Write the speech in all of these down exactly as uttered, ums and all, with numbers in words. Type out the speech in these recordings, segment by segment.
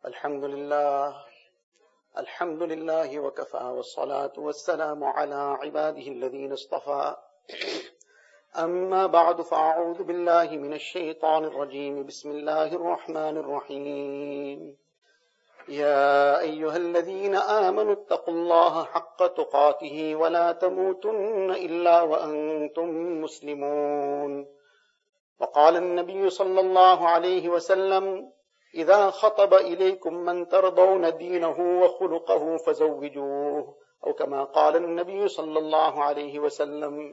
الحمد لله الحمد لله وكفى والصلاة والسلام على عباده الذين اصطفى أما بعد فأعوذ بالله من الشيطان الرجيم بسم الله الرحمن الرحيم يا أيها الذين آمنوا اتقوا الله حق تقاته ولا تموتن إلا وأنتم مسلمون وقال النبي صلى الله عليه وسلم إذا خطب إليكم من ترضون دينه وخلقه فزوجوه أو كما قال النبي صلى الله عليه وسلم.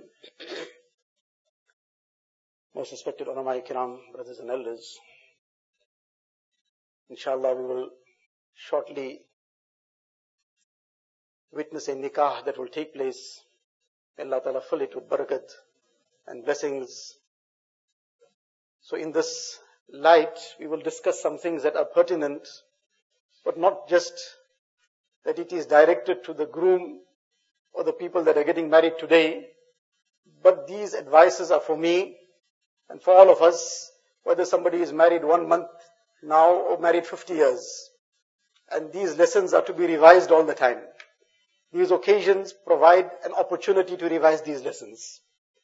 Most respected ulama kiram, brothers and elders, inshallah we will shortly witness a nikah that will take place. May Allah Ta'ala fill it with barakat and blessings. So in this light, we will discuss some things that are pertinent, but not just that it is directed to the groom or the people that are getting married today, but these advices are for me and for all of us, whether somebody is married one month now or married fifty years. And these lessons are to be revised all the time. These occasions provide an opportunity to revise these lessons.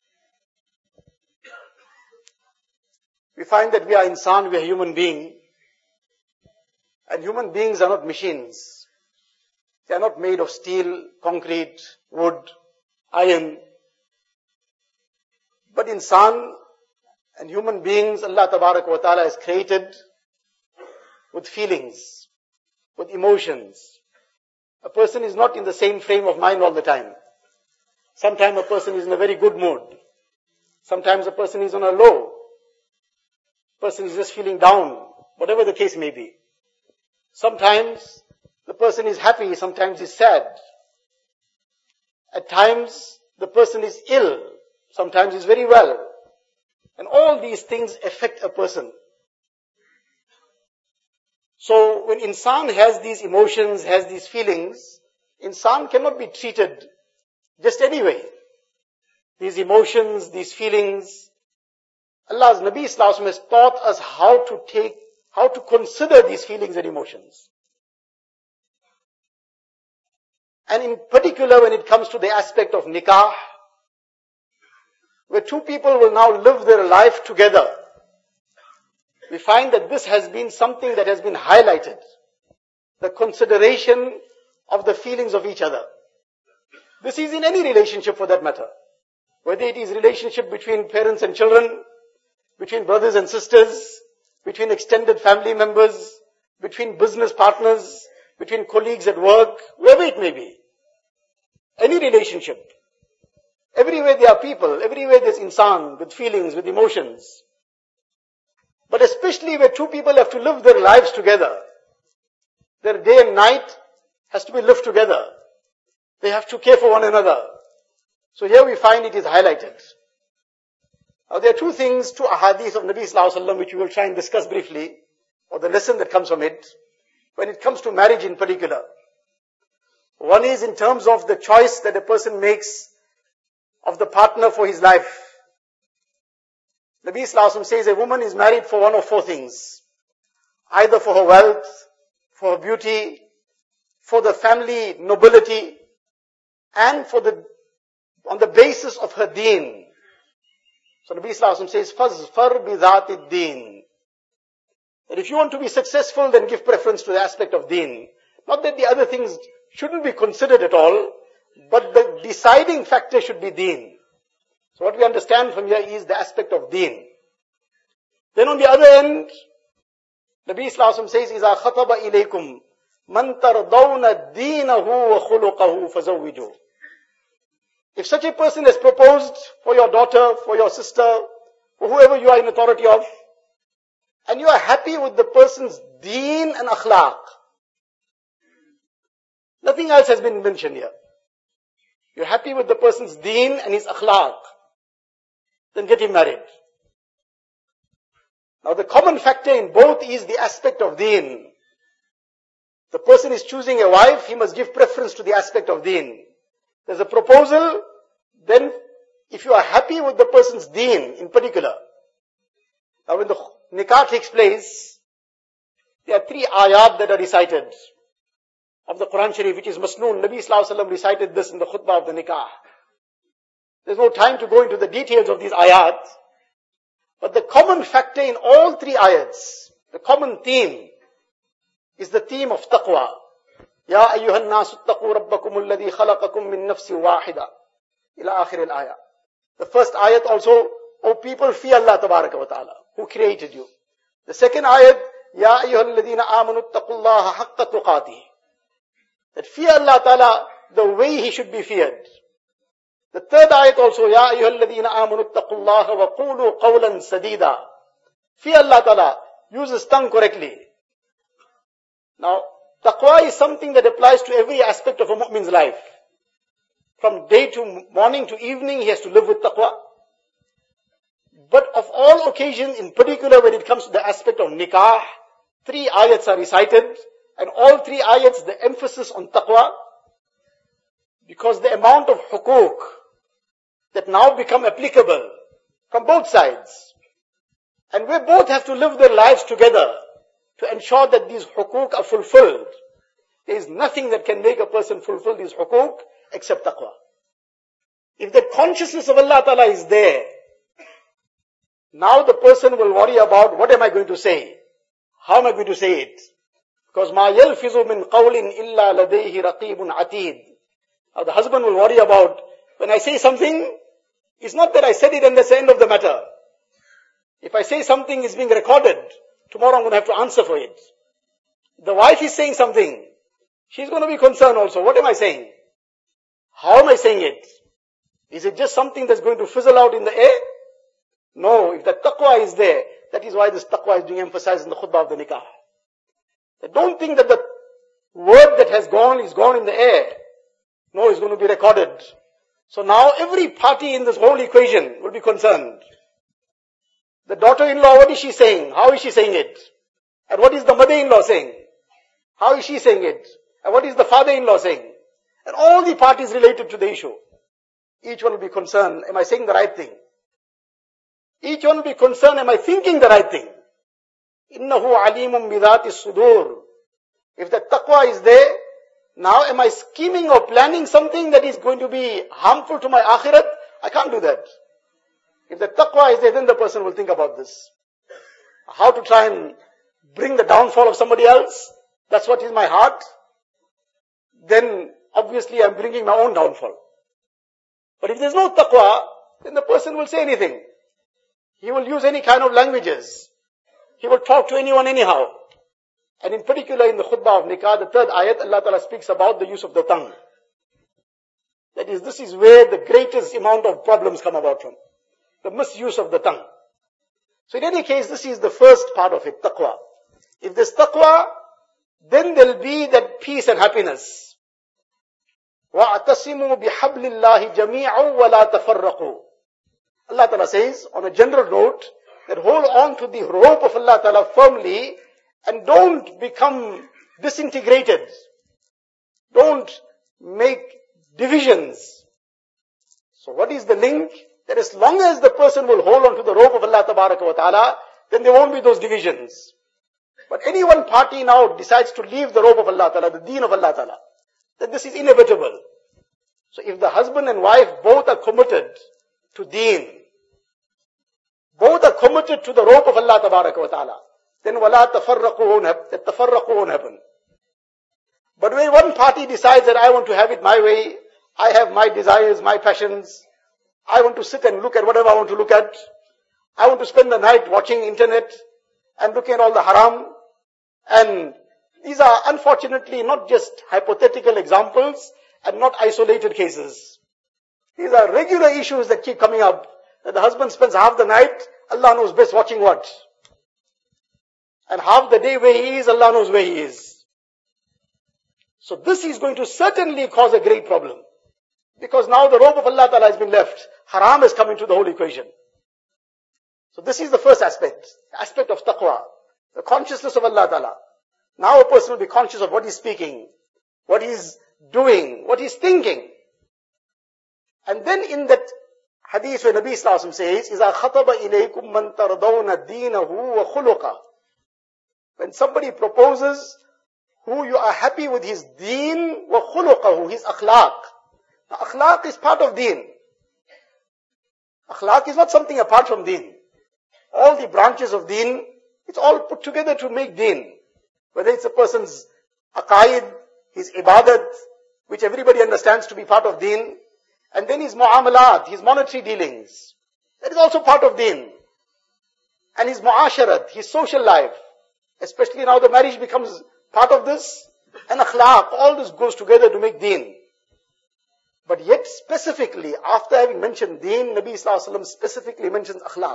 We find that we are insan, we are human being, and human beings are not machines. They are not made of steel, concrete, wood, iron. But insan and human beings, Allah Tabarak wa Ta'ala has created with feelings, with emotions. A person is not in the same frame of mind all the time. Sometimes a person is in a very good mood. Sometimes a person is on a low. Person is just feeling down, whatever the case may be. Sometimes the person is happy, sometimes he's sad. At times the person is ill, sometimes he's very well. And all these things affect a person. So when insan has these emotions, has these feelings, insan cannot be treated just anyway. These emotions, these feelings, Allah's Nabi Sallallahu Alaihi Wasallam has taught us how to take, how to consider these feelings and emotions. And in particular when it comes to the aspect of nikah, where two people will now live their life together, we find that this has been something that has been highlighted. The consideration of the feelings of each other. This is in any relationship for that matter. Whether it is relationship between parents and children, between brothers and sisters, between extended family members, between business partners, between colleagues at work, wherever it may be. Any relationship. Everywhere there are people, everywhere there's insan, with feelings, with emotions. But especially where two people have to live their lives together. Their day and night has to be lived together. They have to care for one another. So here we find it is highlighted. Now there are two things, two ahadith of Nabi Sallallahu Alaihi Wasallam which we will try and discuss briefly, or the lesson that comes from it, when it comes to marriage in particular. One is in terms of the choice that a person makes of the partner for his life. Nabi Sallallahu Alaihi Wasallam says a woman is married for one of four things. Either for her wealth, for her beauty, for the family nobility, and for the, on the basis of her deen. So Nabi Sallallahu Alaihi Wasallam says, فَازْفَرْ بِذَاتِ الدِّينِ. That if you want to be successful, then give preference to the aspect of deen. Not that the other things shouldn't be considered at all, but the deciding factor should be deen. So what we understand from here is the aspect of deen. Then on the other end, Nabi Sallallahu Alaihi Wasallam says, إِذَا خَطَبَ إِلَيْكُمْ مَنْ تَرْضَوْنَ دِينَهُ وَخُلُقَهُ فَزَوِّجُوهُ. If such a person has proposed for your daughter, for your sister, for whoever you are in authority of, and you are happy with the person's deen and akhlaq, nothing else has been mentioned here. You're happy with the person's deen and his akhlaq, then get him married. Now the common factor in both is the aspect of deen. The person is choosing a wife, he must give preference to the aspect of deen. There's a proposal, then if you are happy with the person's deen in particular. Now when the nikah takes place, There are three ayat that are recited of the Quran Sharif, which is Masnoon. Nabi Sallallahu Alaihi Wasallam recited this in the khutbah of the nikah. There's no time to go into the details of these ayat, but the common factor in all three ayats, the common theme, is the theme of taqwa. Ya ayyuhan nasu ttaqu rabbakum alladhi khalaqakum min nafsin wahida. Ila akhir al-ayah. The first ayat also, O people, fear Allah tabaraka wa ta'ala, who created you. The second ayat, Ya ayyuhal ladhina amanu ttaqullaha haqqa tuqatih. That fear Allah ta'ala the way He should be feared. The third ayat also, Ya ayyuhal ladhina amanu ttaqullaha wa qulu qawlan sadida. Fear Allah ta'ala, use His tongue correctly. Now, taqwa is something that applies to every aspect of a mu'min's life. From day to morning to evening, he has to live with taqwa. But of all occasions, in particular when it comes to the aspect of nikah, three ayats are recited, and all three ayats, the emphasis on taqwa, because the amount of hukuk that now become applicable from both sides, and we both have to live their lives together to ensure that these hukuk are fulfilled. There is nothing that can make a person fulfill these hukuk except taqwa. If the consciousness of Allah Ta'ala is there, now the person will worry about, what am I going to say? How am I going to say it? Because مَا يَلْفِظُ مِنْ قَوْلٍ إِلَّا لَدَيْهِ رَقِيبٌ عَتِيدٌ. Now the husband will worry about, when I say something, it's not that I said it and that's the end of the matter. If I say something is being recorded, tomorrow I'm going to have to answer for it. The wife is saying something, she's going to be concerned also. What am I saying? How am I saying it? Is it just something that's going to fizzle out in the air? No, if the taqwa is there, that is why this taqwa is being emphasized in the khutbah of the nikah. Don't think that the word that has gone is gone in the air. No, it's going to be recorded. So now every party in this whole equation will be concerned. The daughter-in-law, what is she saying? How is she saying it? And what is the mother-in-law saying? How is she saying it? And what is the father-in-law saying? And all the parties related to the issue. Each one will be concerned, am I saying the right thing? Each one will be concerned, am I thinking the right thing? Innahu alimun bidhati sudur. If the taqwa is there, now am I scheming or planning something that is going to be harmful to my akhirat? I can't do that. If the taqwa is there, then the person will think about this. How to try and bring the downfall of somebody else? That's what is my heart. Then obviously I'm bringing my own downfall. But if there's no taqwa, then the person will say anything. He will use any kind of languages. He will talk to anyone anyhow. And in particular in the khutbah of nikah, the third ayat, Allah Ta'ala speaks about the use of the tongue. That is, this is where the greatest amount of problems come about from. The misuse of the tongue. So in any case, this is the first part of it, taqwa. If there's taqwa, then there'll be that peace and happiness. وَاعْتَصِمُوا بِحَبْلِ اللَّهِ جَمِيعًا وَلَا تَفَرَّقُوا. Allah Ta'ala says, on a general note, that hold on to the rope of Allah Ta'ala firmly and don't become disintegrated. Don't make divisions. So what is the link? That as long as the person will hold on to the rope of Allah Ta'ala, then there won't be those divisions. But any one party now decides to leave the rope of Allah Ta'ala, the deen of Allah Ta'ala, then this is inevitable. So if the husband and wife both are committed to deen, both are committed to the rope of Allah Ta'ala, then wala tafarraqu won't happen, that tafarraqu won't happen. But when one party decides that I want to have it my way, I have my desires, my passions, I want to sit and look at whatever I want to look at, I want to spend the night watching internet and looking at all the haram, and these are unfortunately not just hypothetical examples and not isolated cases. These are regular issues that keep coming up, that the husband spends half the night, Allah knows best, watching what? And half the day where he is, Allah knows where he is. So this is going to certainly cause a great problem. Because now the rope of Allah Ta'ala has been left. Haram has come into the whole equation. So this is the first aspect. The aspect of taqwa. The consciousness of Allah Ta'ala. Now a person will be conscious of what he's speaking, what he's doing, what he's thinking. And then in that hadith where Nabi Sallallahu Alaihi Wasallam says, إِذَا خَطَبَ إِلَيْكُمْ مَنْ تَرْضَوْنَ دِينَهُ وَخُلُقَهُ. When somebody proposes, who you are happy with his deen wa khuluqahu, his akhlaq. Now, akhlaq is part of deen. Akhlaq is not something apart from deen. All the branches of deen, it's all put together to make deen. Whether it's a person's aqaid, his ibadat, which everybody understands to be part of deen, and then his mu'amalat, his monetary dealings. That is also part of deen. And his mu'asharat, his social life. Especially now the marriage becomes part of this. And akhlaq, all this goes together to make deen. But yet specifically, after having mentioned deen, Nabi Sallallahu Alaihi Wasallam specifically mentions akhlaq.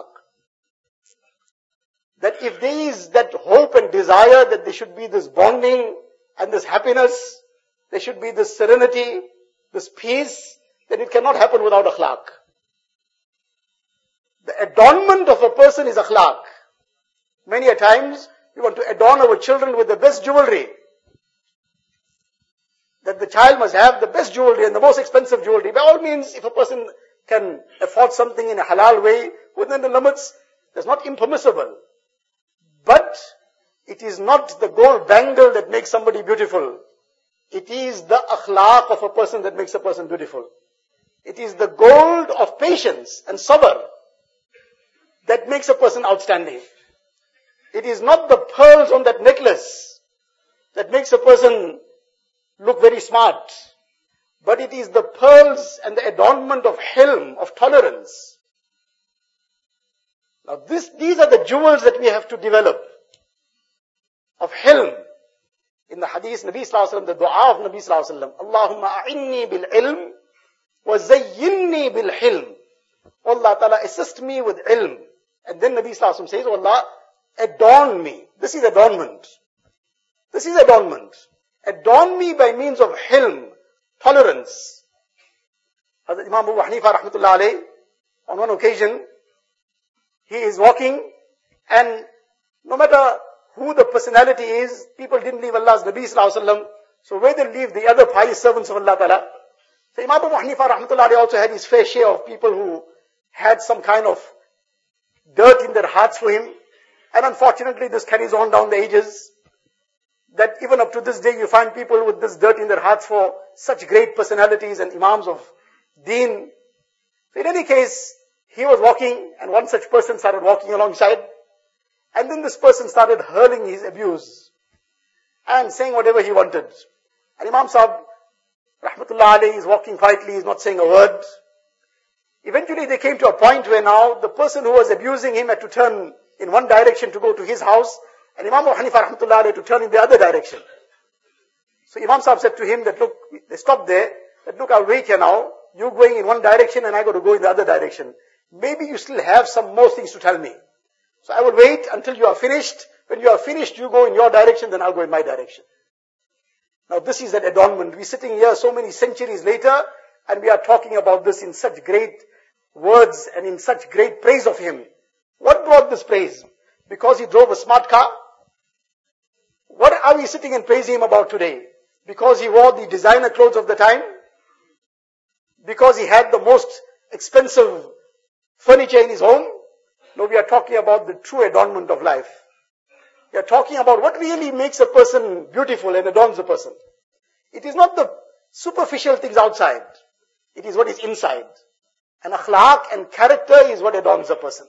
That if there is that hope and desire that there should be this bonding and this happiness, there should be this serenity, this peace, then it cannot happen without akhlaq. The adornment of a person is akhlaq. Many a times, we want to adorn our children with the best jewelry. That the child must have the best jewelry and the most expensive jewelry. By all means, if a person can afford something in a halal way, within the limits, that's not impermissible. But it is not the gold bangle that makes somebody beautiful. It is the akhlaq of a person that makes a person beautiful. It is the gold of patience and sabr that makes a person outstanding. It is not the pearls on that necklace that makes a person look very smart. But it is the pearls and the adornment of hilm, of tolerance. Now this, these are the jewels that we have to develop. Of hilm. In the hadith, Nabi Sallallahu Alaihi Wasallam, the dua of Nabi Sallallahu Alaihi Wasallam, Allahumma a'inni bil ilm wa zayyinni bil hilm. Allah Ta'ala assist me with ilm. And then Nabi Sallallahu Alaihi Wasallam says, Allah, adorn me. This is adornment. This is adornment. Adorn me by means of hilm, tolerance. Hazrat Imam Abu Hanifa rahmatullah alayh, on one occasion, he is walking, and no matter who the personality is, people didn't leave Allah's Nabi Sallallahu Alaihi Wasallam, so where they leave the other pious servants of Allah Ta'ala. So Imam Abu Hanifa rahmatullah alayh also had his fair share of people who had some kind of dirt in their hearts for him. And unfortunately, this carries on down the ages, that even up to this day you find people with this dirt in their hearts for such great personalities and imams of deen. So in any case, he was walking, and one such person started walking alongside, and then this person started hurling his abuse and saying whatever he wanted. And Imam Sahib, rahmatullah alayhi, is walking quietly, he's not saying a word. Eventually they came to a point where now the person who was abusing him had to turn in one direction to go to his house, and Imam Abu Hanifa rahmatullah alayhi to turn in the other direction. So Imam Sahib said to him that, look, they stopped there, that look, I'll wait here now, you going in one direction and I got to go in the other direction. Maybe you still have some more things to tell me. So I will wait until you are finished. When you are finished, you go in your direction, then I'll go in my direction. Now this is that adornment. We're sitting here so many centuries later, and we are talking about this in such great words and in such great praise of him. What brought this praise? Because he drove a smart car? What are we sitting and praising him about today? Because he wore the designer clothes of the time? Because he had the most expensive furniture in his home? No, we are talking about the true adornment of life. We are talking about what really makes a person beautiful and adorns a person. It is not the superficial things outside. It is what is inside. And akhlaq and character is what adorns a person.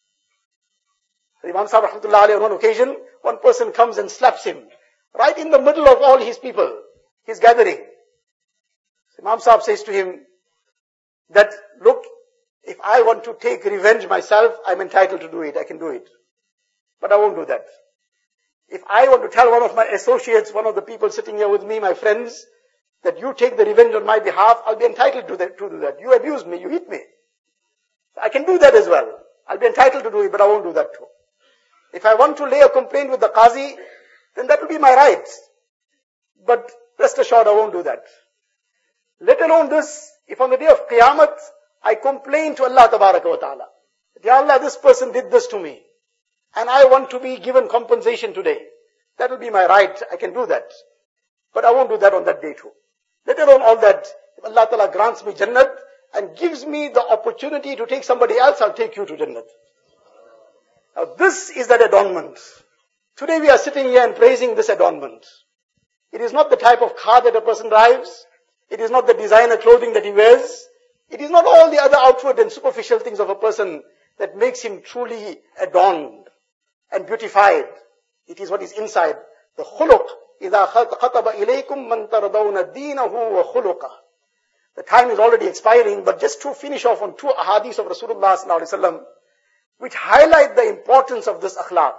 Imam Sahib rahmatullah alayhi, on one occasion, one person comes and slaps him right in the middle of all his people, his gathering. So Imam Sahib says to him that, look, if I want to take revenge myself, I'm entitled to do it. I can do it. But I won't do that. If I want to tell one of my associates, one of the people sitting here with me, my friends, that you take the revenge on my behalf, I'll be entitled to, that, to do that. You abused me, you hit me. I can do that as well. I'll be entitled to do it, but I won't do that too. If I want to lay a complaint with the qazi, then that will be my right. But rest assured, I won't do that. Let alone this, if on the day of Qiyamah, I complain to Allah Tabaraka wa Ta'ala, Ya Allah, this person did this to me, and I want to be given compensation today. That will be my right. I can do that. But I won't do that on that day too. Let alone all that, if Allah Ta'ala grants me Jannat and gives me the opportunity to take somebody else, I'll take you to Jannat. Now this is that adornment. Today we are sitting here and praising this adornment. It is not the type of car that a person drives. It is not the designer clothing that he wears. It is not all the other outward and superficial things of a person that makes him truly adorned and beautified. It is what is inside. The khuluq. إِذَا خَطَبَ إِلَيْكُمْ مَنْ تَرْضَوْنَ دِينَهُ وَخُلُقَهُ. The time is already expiring, but just to finish off on two ahadith of Rasulullah sallallahu alaihi wasallam, which highlight the importance of this akhlaq.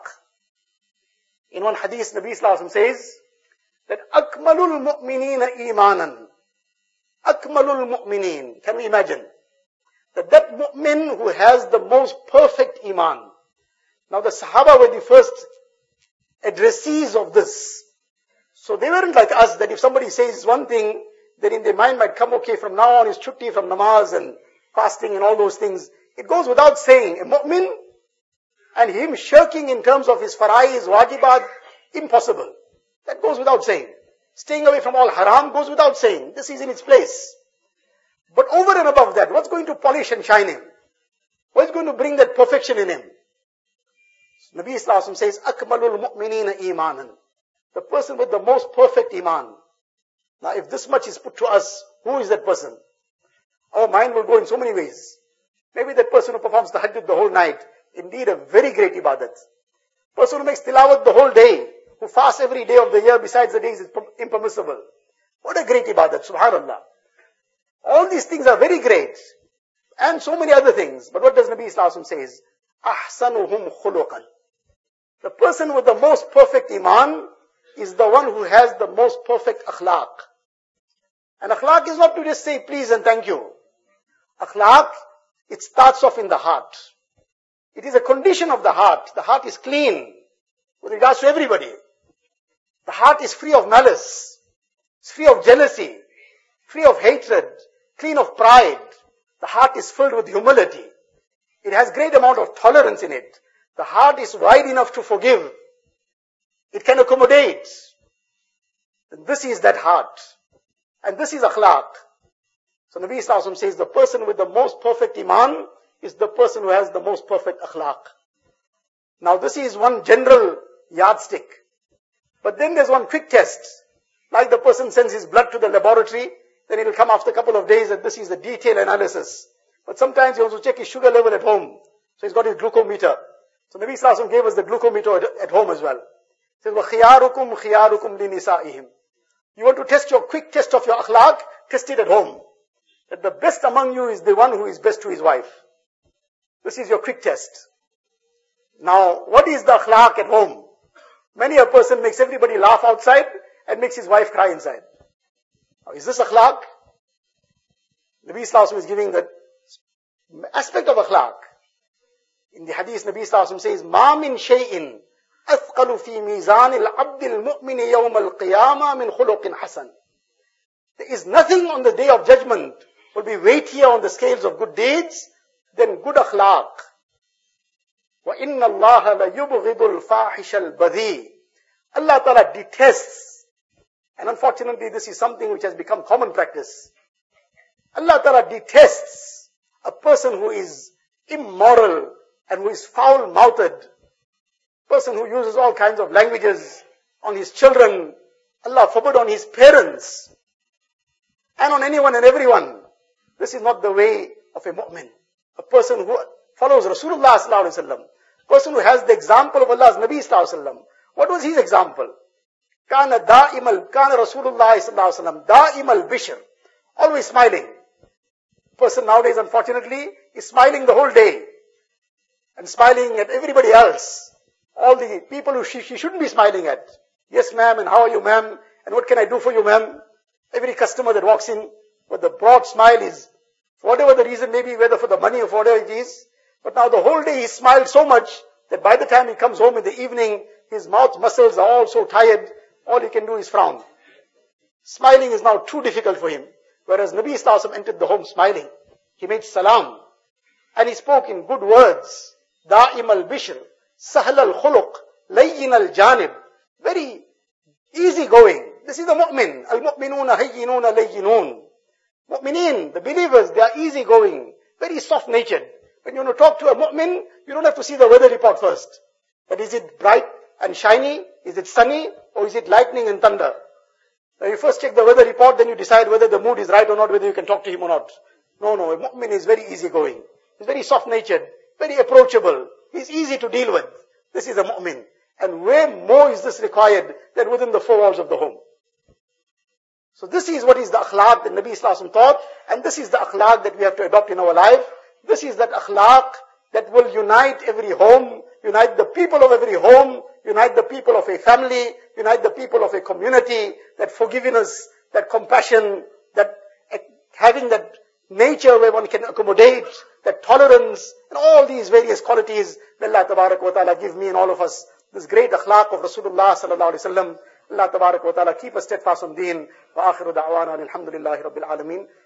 In one hadith, Nabi sallallahu alaihi wasallam says that akmalul mu'minina imanan. Akmalul mu'minin. Can we imagine that that mu'min who has the most perfect iman? Now the Sahaba were the first addressees of this. So they weren't like us that if somebody says one thing, then in their mind might come, okay, from now on is chutti from namaz and fasting and all those things. It goes without saying. A mu'min and him shirking in terms of his faraiz, wajibat, impossible. That goes without saying. Staying away from all haram goes without saying. This is in its place. But over and above that, what's going to polish and shine him? What's going to bring that perfection in him? Nabi Sallallahu Alaihi Wasallam says, Akmalul mu'minina imanan. The person with the most perfect iman. Now if this much is put to us, who is that person? Our mind will go in so many ways. Maybe that person who performs the tahajjud the whole night, indeed a very great ibadat. Person who makes tilawat the whole day, who fasts every day of the year besides the days is impermissible. What a great ibadat, subhanallah. All these things are very great. And so many other things. But what does Nabi Sallallahu Alaihi Wasallam says? Ahsanuhum khuluqan. The person with the most perfect iman is the one who has the most perfect akhlaq. And akhlaq is not to just say please and thank you. Akhlaq, it starts off in the heart. It is a condition of the heart. The heart is clean with regards to everybody. The heart is free of malice. It's free of jealousy. Free of hatred. Clean of pride. The heart is filled with humility. It has great amount of tolerance in it. The heart is wide enough to forgive. It can accommodate. And this is that heart. And this is akhlaq. So Nabi Sallallahu Alaihi Wasallam says the person with the most perfect iman is the person who has the most perfect akhlaq. Now this is one general yardstick. But then there's one quick test. Like the person sends his blood to the laboratory, then it will come after a couple of days that this is the detailed analysis. But sometimes he also check his sugar level at home. So he's got his glucometer. So Nabi Sallallahu Alaihi Wasallam gave us the glucometer at, at home as well. He says, وَخِيَارُكُمْ خِيَارُكُمْ لِنِسَائِهِمْ. You want to test your quick test of your akhlaq, test it at home. That the best among you is the one who is best to his wife. This is your quick test. Now, what is the akhlaq at home? Many a person makes everybody laugh outside and makes his wife cry inside. Now, is this akhlaq? Nabi Sallallahu Alaihi Wasallam is giving the aspect of akhlaq. In the hadith, Nabi Sallallahu Alaihi Wasallam says, مَا مِن شَيْءٍ أَثْقَلُ فِي مِيزَانِ الْعَبْدِ الْمُؤْمِنِ يَوْمَ الْقِيَامَةِ مِنْ خُلُقٍ حَسَنٍ. There is nothing on the day of judgment will be weightier on the scales of good deeds than good akhlaq. وَإِنَّ اللَّهَ لَيُبْغِضُ الْفَاحِشَ الْبَذِيءِ. Allah Ta'ala detests, and unfortunately this is something which has become common practice. Allah Ta'ala detests a person who is immoral and who is foul-mouthed, person who uses all kinds of languages on his children, Allah forbid on his parents, and on anyone and everyone. This is not the way of a mu'min. A person who follows Rasulullah Sallallahu Alaihi Wasallam, person who has the example of Allah's Nabi Sallallahu Alaihi Wasallam. What was his example? Kana da'imal, kana Rasulullah Sallallahu Alaihi Wasallam, da'imal bishr, always smiling. Person nowadays, unfortunately, is smiling the whole day and smiling at everybody else. All the people who she, she shouldn't be smiling at. Yes, ma'am, and how are you, ma'am? And what can I do for you, ma'am? Every customer that walks in with the broad smile is, for whatever the reason may be, whether for the money or for whatever it is. But now the whole day he smiled so much that by the time he comes home in the evening, his mouth muscles are all so tired, all he can do is frown. Smiling is now too difficult for him. Whereas Nabi Sallallahu Alaihi Wasallam entered the home smiling. He made salam. And he spoke in good words. Da'im al-bishr, sahl al-khuluq, layyin al-janib. Very easy going. This is the mu'min. Al-mu'minuna hayyinuna layyinun. Mu'minin, the believers, they are easy going. Very soft natured. When you want to talk to a mu'min, you don't have to see the weather report first. But is it bright and shiny? Is it sunny? Or is it lightning and thunder? Now you first check the weather report, then you decide whether the mood is right or not, whether you can talk to him or not. No, no, a mu'min is very easygoing. He's very soft-natured, very approachable. He's easy to deal with. This is a mu'min. And way more is this required than within the four walls of the home. So this is what is the akhlaq that Nabi Sallallahu Alaihi Wasallam taught, and this is the akhlaq that we have to adopt in our life. This is that akhlaq that will unite every home, unite the people of every home, unite the people of a family, unite the people of a community, that forgiveness, that compassion, that having that nature where one can accommodate, that tolerance, and all these various qualities. May Allah Tabarak wa Ta'ala give me and all of us this great akhlaq of Rasulullah Sallallahu Alaihi Wasallam. Allah Tabarak wa Ta'ala keep us steadfast on deen. Wa akhiru da'wana alhamdulillahi rabbil alameen.